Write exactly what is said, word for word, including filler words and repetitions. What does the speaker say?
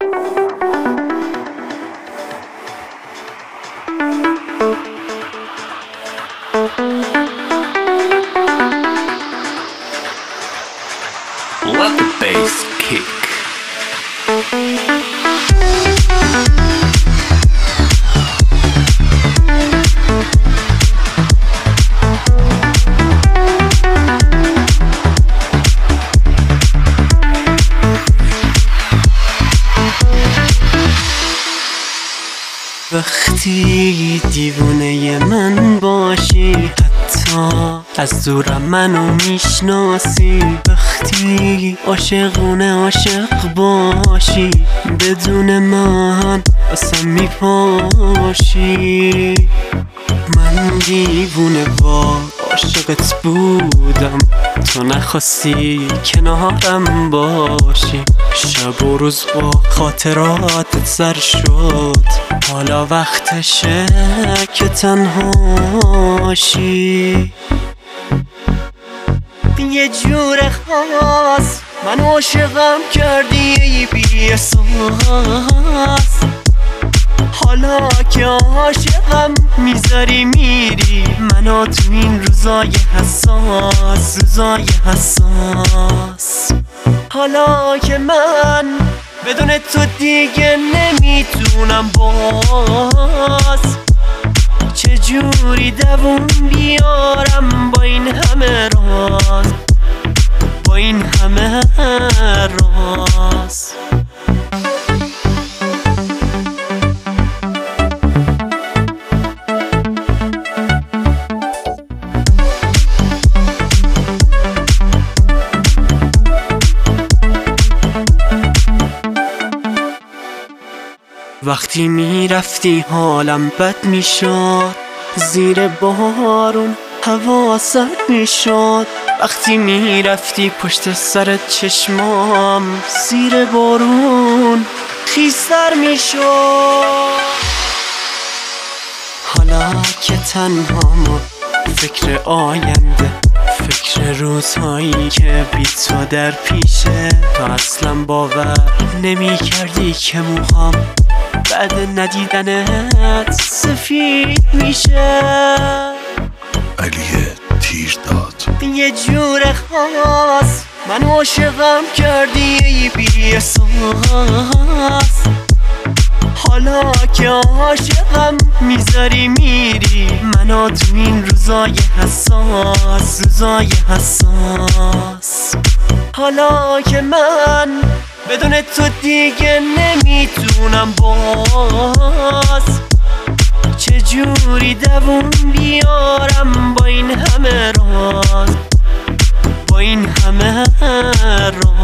Let the bass kick. وقتی دیوونه من باشی، حتی از دورم منو میشناسی، وقتی عاشقونه عاشق باشی، بدون من اصلا میپاشی. من دیوونه با عاشقت بودم، تو نخواستی کنارم باشی، شب و روز با خاطراتت سر شد، حالا وقتشه که تنهاشی. یه جور خاص من عاشقم کردی ای بی احساس، حالا که عاشقم میذاری میری منو تو این روزای حساس، روزای حساس. حالا که من بدون تو دیگه نمیتونم باز، چجوری دووم بیارم با این همه راز، با این همه راز. وقتی میرفتی حالم بد میشد، زیر بارون هوا سرد میشد، وقتی میرفتی پشت سر چشمام، زیر بارون خیس‌تر میشد. حالا که تنهام فکر آینده، فکر روزهایی که بی تو در پیشه، تو اصلا باور نمی کردی که موهام بعد ندیدنت سفید میشه. علی تیرداد. یه جور خاص من عاشقم کردی ای بی احساس، حالا که عاشقم میذاری میری منو تو این روزای حساس، روزای حساس. حالا که من بدون تو دیگه نمیتونم باز، چجوری دووم بیارم با این همه راز، با این همه راز.